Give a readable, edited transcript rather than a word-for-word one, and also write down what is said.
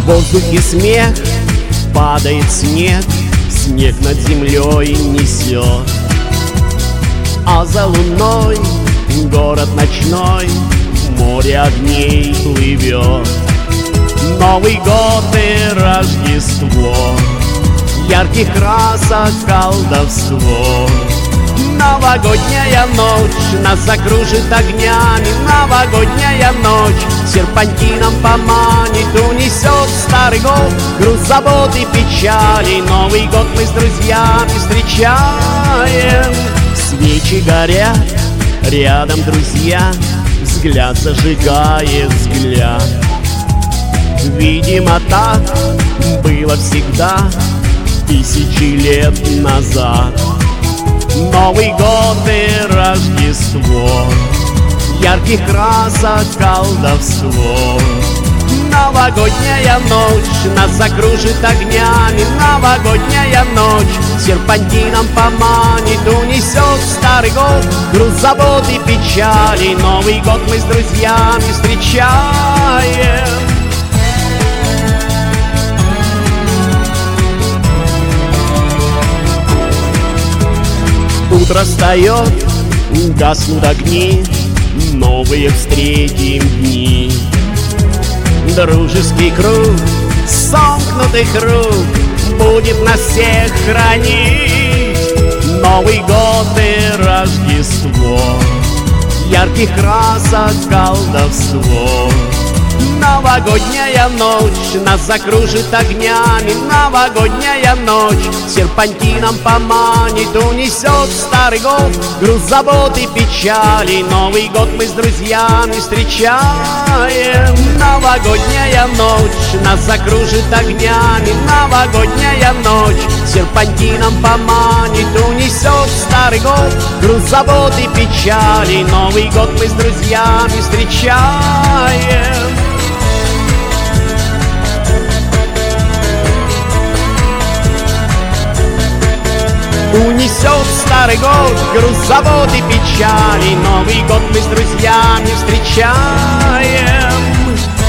В воздухе смех, падает снег, снег над землей несет. А за луной город ночной, море огней плывет. Новый год и Рождество, ярких красок колдовство. Новогодняя ночь нас закружит огнями, новогодняя ночь серпантином поманит, унесет старый год, груз забот и печали. Новый год мы с друзьями встречаем. Свечи горят, рядом друзья, взгляд зажигает взгляд. Видимо, так было всегда, тысячи лет назад. Новый год и Рождество, ярких красок колдовство. Новогодняя ночь нас закружит огнями, новогодняя ночь серпантином поманит, унесет старый год, груз забот и печали. Новый год мы с друзьями встречаем. Утро встает, гаснут огни, новые встретим дни. Дружеский круг сомкнутых рук будет нас всех хранить. Новый год и Рождество, ярких красок колдовство. Новогодняя ночь нас закружит огнями, новогодняя ночь серпантином поманит, унесет старый год, груз забот и печали. Новый год мы с друзьями встречаем. Новогодняя ночь нас закружит огнями, новогодняя ночь серпантином поманит, унесет старый год, груз забот и печали. Новый год мы с друзьями встречаем. Унесет старый год, груз забот и печали. Новый год мы с друзьями встречаем.